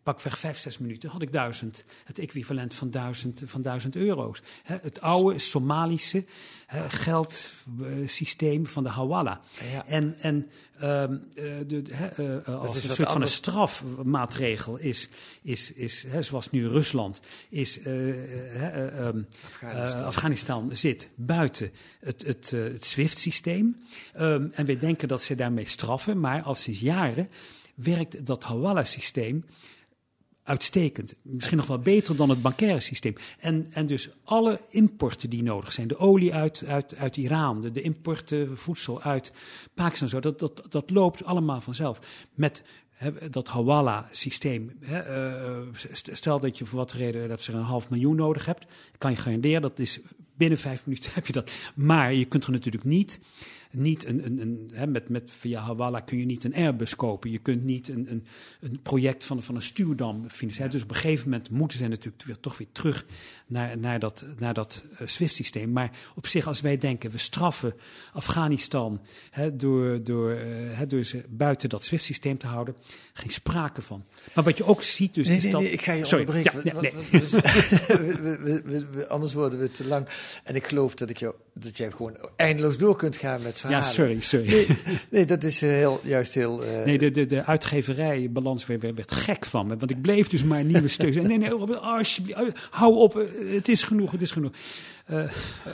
pakweg vijf, zes minuten had ik duizend, het equivalent van duizend, van duizend euro's. He, het oude Somalische he, geldsysteem van de hawala. Ja. En, en um, de, he, uh, als een soort van anders. Een strafmaatregel is, is, is he, zoals nu Rusland, is uh, he, uh, um, Afghanistan. Uh, Afghanistan zit buiten het, het, uh, het SWIFT-systeem. Um, en we denken dat ze daarmee straffen, maar al sinds jaren werkt dat hawala-systeem uitstekend. Misschien nog wel beter dan het bancaire systeem. En, en dus alle importen die nodig zijn, de olie uit, uit, uit Iran, de, de importen voedsel uit Pakistan, zo, dat, dat, dat loopt allemaal vanzelf. Met he, dat hawala-systeem. He, uh, stel dat je voor wat reden dat ze er een half miljoen nodig hebt, kan je garanderen, dat is binnen vijf minuten heb je dat. Maar je kunt er natuurlijk niet... Niet een, een, een, hè, met, met, via hawala kun je niet een Airbus kopen. Je kunt niet een, een, een project van, van een stuwdam financieren. Dus op een gegeven moment moeten zij natuurlijk weer, toch weer terug naar, naar dat, naar dat uh, SWIFT-systeem. Maar op zich, als wij denken, we straffen Afghanistan hè, door, door, uh, hè, door ze buiten dat SWIFT-systeem te houden, geen sprake van. Maar wat je ook ziet dus nee, is nee, dat... Nee, ik ga je Sorry, onderbreken. ja, ja, nee. we, we, we, we, anders worden we te lang. En ik geloof dat, ik jou, dat jij gewoon eindeloos door kunt gaan met verhalen. Ja, sorry, sorry. Nee, nee dat is uh, heel, juist heel... Uh... Nee, de, de, de uitgeverijbalans werd, werd gek van me. Want ik bleef dus maar nieuwe stukken. Nee, nee, alsjeblieft, hou op. Het is genoeg, het is genoeg. Uh.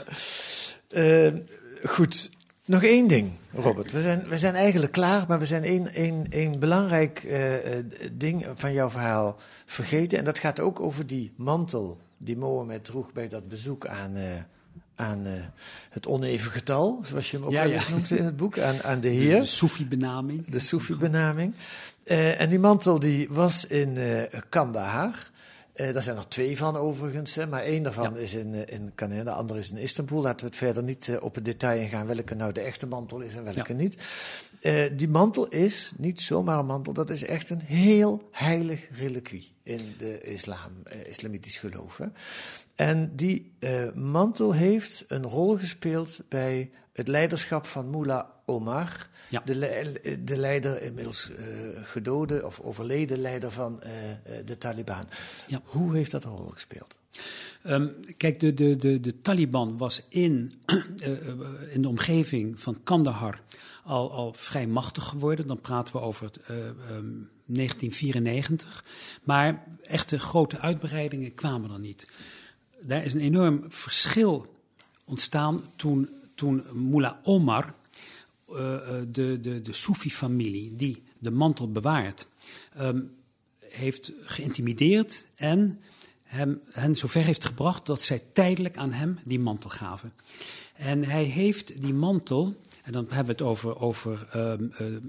Uh, goed, nog één ding, Robert. We zijn, we zijn eigenlijk klaar, maar we zijn één, één, één belangrijk uh, ding van jouw verhaal vergeten. En dat gaat ook over die mantel die Mohammed droeg bij dat bezoek aan... Uh, aan uh, het oneven getal, zoals je hem ook ja, wel eens ja. noemt in het boek, aan, aan de Heer. De Soefi-benaming. De Soefi-benaming. Uh, en die mantel die was in uh, Kandahar. Uh, daar zijn er twee van overigens, hè, maar één daarvan ja. is in, uh, in Kandahar, de andere is in Istanbul. Laten we het verder niet uh, op het detail ingaan welke nou de echte mantel is en welke ja. niet. Uh, die mantel is niet zomaar een mantel, dat is echt een heel heilig reliquie in de islam, uh, islamitisch geloof. Hè. En die uh, mantel heeft een rol gespeeld bij het leiderschap van Mullah Omar, ja. de, le- de leider, inmiddels uh, gedode of overleden leider van uh, de Taliban. Ja. Hoe heeft dat een rol gespeeld? Um, kijk, de, de, de, de Taliban was in, uh, in de omgeving van Kandahar al, al vrij machtig geworden. Dan praten we over het, uh, um, negentien vierennegentig. Maar echte grote uitbreidingen kwamen er niet. Daar is een enorm verschil ontstaan toen, toen Mullah Omar, uh, de, de, de Soefi-familie die de mantel bewaart, um, heeft geïntimideerd en hem, hen zover heeft gebracht dat zij tijdelijk aan hem die mantel gaven. En hij heeft die mantel, en dan hebben we het over, over um, uh, uh,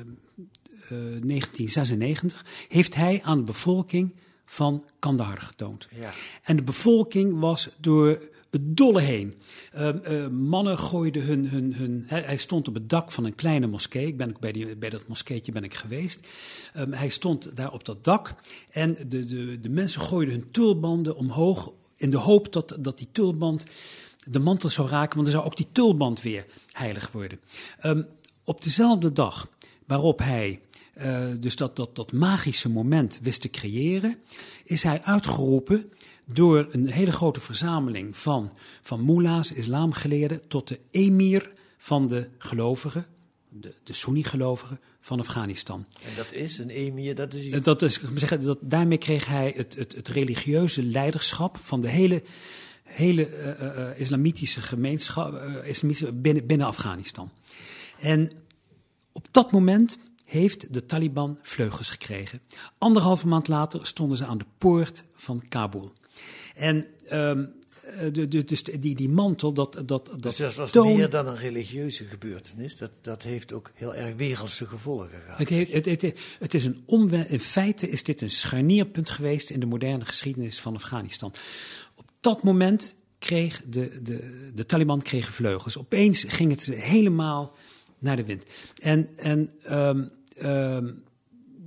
uh, negentien zesennegentig, heeft hij aan de bevolking van Kandahar getoond. Ja. En de bevolking was door het dolle heen. Uh, uh, mannen gooiden hun... hun, hun hij, hij stond op het dak van een kleine moskee. Ik ben ook bij, die, bij dat moskeetje ben ik geweest. Um, hij stond daar op dat dak. En de, de, de mensen gooiden hun tulbanden omhoog in de hoop dat, dat die tulband de mantel zou raken. Want dan zou ook die tulband weer heilig worden. Um, op dezelfde dag waarop hij Uh, dus dat, dat, dat magische moment wist te creëren, is hij uitgeroepen door een hele grote verzameling van, van mullahs, islamgeleerden, tot de emir van de gelovigen, de, de Soenni-gelovigen van Afghanistan. En dat is een emir, dat is iets... Dat is, ik moet zeggen, dat, daarmee kreeg hij het, het, het religieuze leiderschap van de hele, hele uh, uh, islamitische gemeenschap uh, islamitische, binnen, binnen Afghanistan. En op dat moment heeft de Taliban vleugels gekregen. Anderhalve maand later stonden ze aan de poort van Kabul. En um, de, de, dus die, die mantel, dat... dat, dat dus dat was toon... meer dan een religieuze gebeurtenis. Dat, dat heeft ook heel erg wereldse gevolgen gehad. Het, heeft, het, het, het is een omwe- in feite is dit een scharnierpunt geweest in de moderne geschiedenis van Afghanistan. Op dat moment kreeg de, de, de Taliban kregen vleugels. Opeens ging het helemaal naar de wind. En... en um, Um,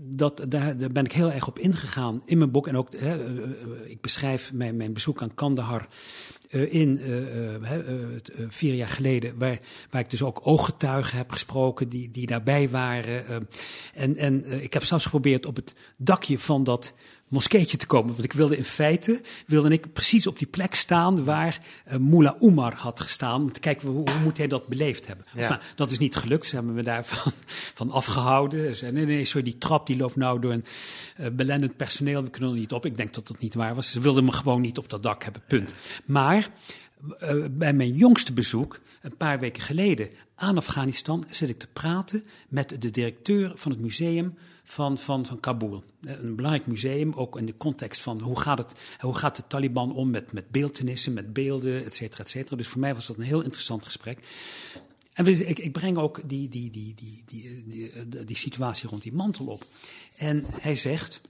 dat, daar, daar ben ik heel erg op ingegaan in mijn boek. En ook, hè, uh, uh, ik beschrijf mijn, mijn bezoek aan Kandahar uh, in uh, uh, uh, uh, vier jaar geleden, waar, waar ik dus ook ooggetuigen heb gesproken die, die daarbij waren. Uh, en en uh, ik heb zelfs geprobeerd op het dakje van dat moskeetje te komen. Want ik wilde in feite, wilde ik precies op die plek staan waar uh, Mullah Omar had gestaan. Om te kijken, hoe, hoe moet hij dat beleefd hebben. Ja. Enfin, dat is niet gelukt, ze hebben me daarvan van afgehouden. Ze zeiden, nee, nee, sorry, die trap die loopt nou door een uh, belendend personeel, we kunnen er niet op. Ik denk dat dat niet waar was. Ze wilden me gewoon niet op dat dak hebben, punt. Maar uh, bij mijn jongste bezoek, een paar weken geleden, aan Afghanistan, zit ik te praten met de directeur van het museum van, van, van Kabul. Een belangrijk museum, ook in de context van hoe gaat, het, hoe gaat de Taliban om met, met beeltenissen, met beelden, et cetera, et cetera. Dus voor mij was dat een heel interessant gesprek. En we, ik, ik breng ook die, die, die, die, die, die, die, die situatie rond die mantel op. En hij zegt,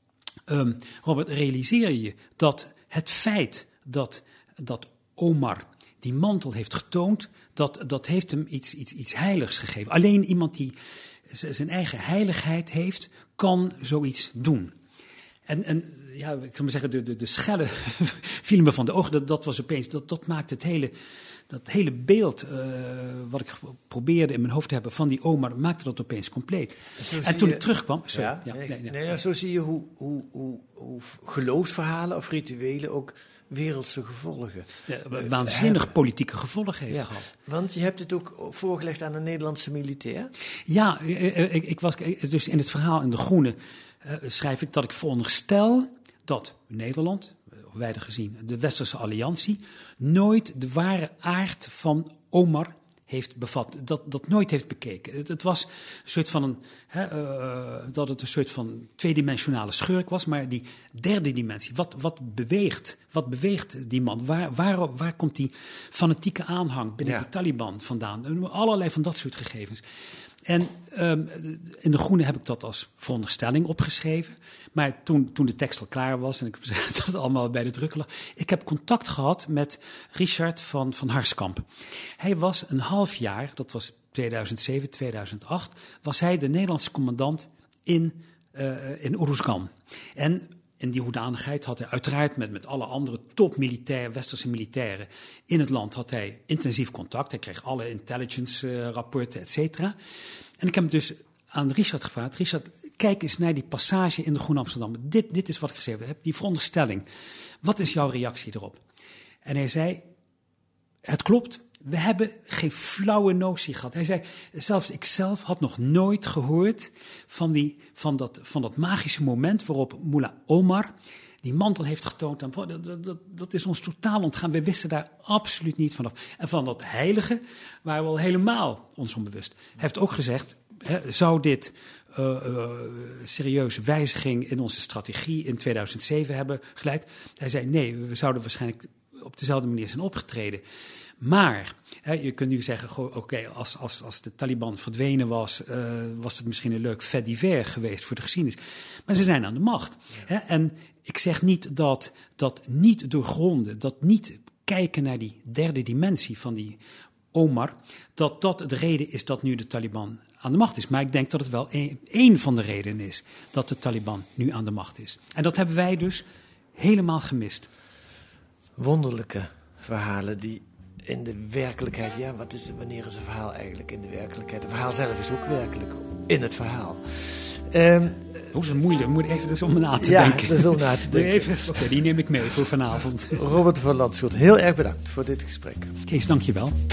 um, Robert, realiseer je dat het feit dat, dat Omar die mantel heeft getoond, dat, dat heeft hem iets, iets, iets heiligs gegeven. Alleen iemand die zijn eigen heiligheid heeft, kan zoiets doen. En, en ja, ik kan maar zeggen, de, de, de schellen vielen me van de ogen. Dat, dat was opeens, dat, dat maakte het hele, dat hele beeld uh, wat ik probeerde in mijn hoofd te hebben van die Omar, maakte dat opeens compleet. En, en toen je, ik terugkwam, sorry, ja, ja, nee, nee, nee. Nee, ja, zo zie je hoe, hoe, hoe, hoe geloofsverhalen of rituelen ook wereldse gevolgen. Ja, waanzinnig hebben. Politieke gevolgen heeft ja, gehad. Want je hebt het ook voorgelegd aan een Nederlandse militair. Ja, ik, ik was dus in het verhaal in De Groene uh, schrijf ik dat ik veronderstel dat Nederland, wijder gezien de Westerse Alliantie, nooit de ware aard van Omar heeft bevat, dat, dat nooit heeft bekeken. Het, het was een soort van een, hè, uh, dat het een soort van tweedimensionale schurk was, maar die derde dimensie, wat, wat beweegt, wat beweegt die man? Waar, waar, waar komt die fanatieke aanhang binnen ja. de Taliban vandaan? Allerlei van dat soort gegevens. En um, in De Groene heb ik dat als veronderstelling opgeschreven. Maar toen, toen de tekst al klaar was en ik zei dat het allemaal bij de drukker lag, ik heb contact gehad met Richard van, van Harskamp. Hij was een half jaar, dat was tweeduizend zeven, tweeduizend acht, was hij de Nederlandse commandant in, uh, in Uruzgan. En in die hoedanigheid had hij uiteraard met, met alle andere topmilitair, westerse militairen in het land had hij intensief contact. Hij kreeg alle intelligence uh, rapporten, et cetera. En ik heb hem dus aan Richard gevraagd, Richard, kijk eens naar die passage in De Groene Amsterdam. Dit, dit is wat ik geschreven heb, die veronderstelling. Wat is jouw reactie erop? En hij zei, het klopt. We hebben geen flauwe notie gehad. Hij zei, zelfs ik zelf had nog nooit gehoord van, die, van, dat, van dat magische moment waarop Mullah Omar die mantel heeft getoond. Dat, dat, dat is ons totaal ontgaan. We wisten daar absoluut niet vanaf. En van dat heilige waren we al helemaal ons onbewust. Hij heeft ook gezegd, hè, zou dit uh, uh, serieuze wijziging in onze strategie in tweeduizend zeven hebben geleid? Hij zei, nee, we zouden waarschijnlijk op dezelfde manier zijn opgetreden. Maar hè, je kunt nu zeggen, oké, okay, als, als, als de Taliban verdwenen was, uh, was het misschien een leuk fait divers geweest voor de geschiedenis. Maar ze zijn aan de macht. Ja. Hè? En ik zeg niet dat dat niet doorgronden, dat niet kijken naar die derde dimensie van die Omar, dat dat de reden is dat nu de Taliban aan de macht is. Maar ik denk dat het wel een, een van de redenen is dat de Taliban nu aan de macht is. En dat hebben wij dus helemaal gemist. Wonderlijke verhalen die in de werkelijkheid, ja, wat is, wanneer is een verhaal eigenlijk in de werkelijkheid? Het verhaal zelf is ook werkelijk in het verhaal. Um, Hoe is het moeilijk? Moet even dus om na te ja, denken. Ja, er zo na te denken. Oké, okay, die neem ik mee voor vanavond. Robert van Landschot, heel erg bedankt voor dit gesprek. Kees, dank je wel.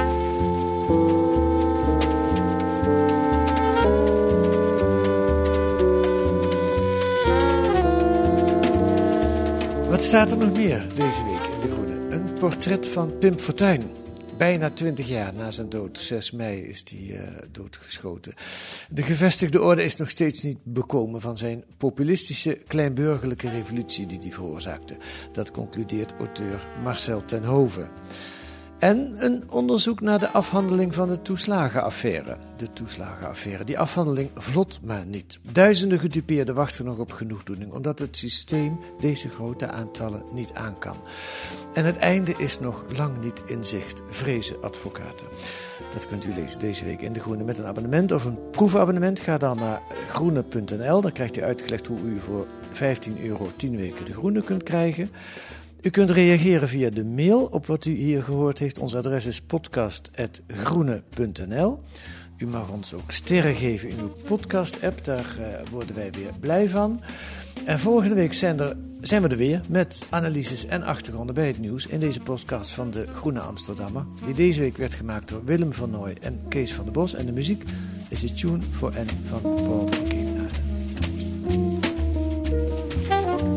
Wat staat er nog meer deze week in De Groene? Een portret van Pim Fortuyn. Bijna twintig jaar na zijn dood, zes mei, is hij uh, doodgeschoten. De gevestigde orde is nog steeds niet bekomen van zijn populistische kleinburgerlijke revolutie die hij veroorzaakte. Dat concludeert auteur Marcel ten Hove. En een onderzoek naar de afhandeling van de toeslagenaffaire. De toeslagenaffaire. Die afhandeling vlot maar niet. Duizenden gedupeerden wachten nog op genoegdoening, omdat het systeem deze grote aantallen niet aan kan. En het einde is nog lang niet in zicht, vrezen advocaten. Dat kunt u lezen deze week in De Groene met een abonnement of een proefabonnement. Ga dan naar groene punt n l. Dan krijgt u uitgelegd hoe u voor vijftien euro tien weken De Groene kunt krijgen. U kunt reageren via de mail op wat u hier gehoord heeft. Ons adres is podcast apenstaartje groene punt n l. U mag ons ook sterren geven in uw podcast-app. Daar uh, worden wij weer blij van. En volgende week zijn, er, zijn we er weer met analyses en achtergronden bij het nieuws in deze podcast van de Groene Amsterdammer, die deze week werd gemaakt door Willem van Nooy en Kees van der Bos. En de muziek is de Tune for N van Paul van Kemenade.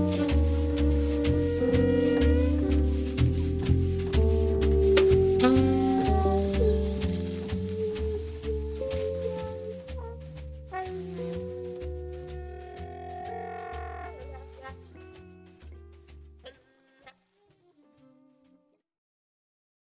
Thank you.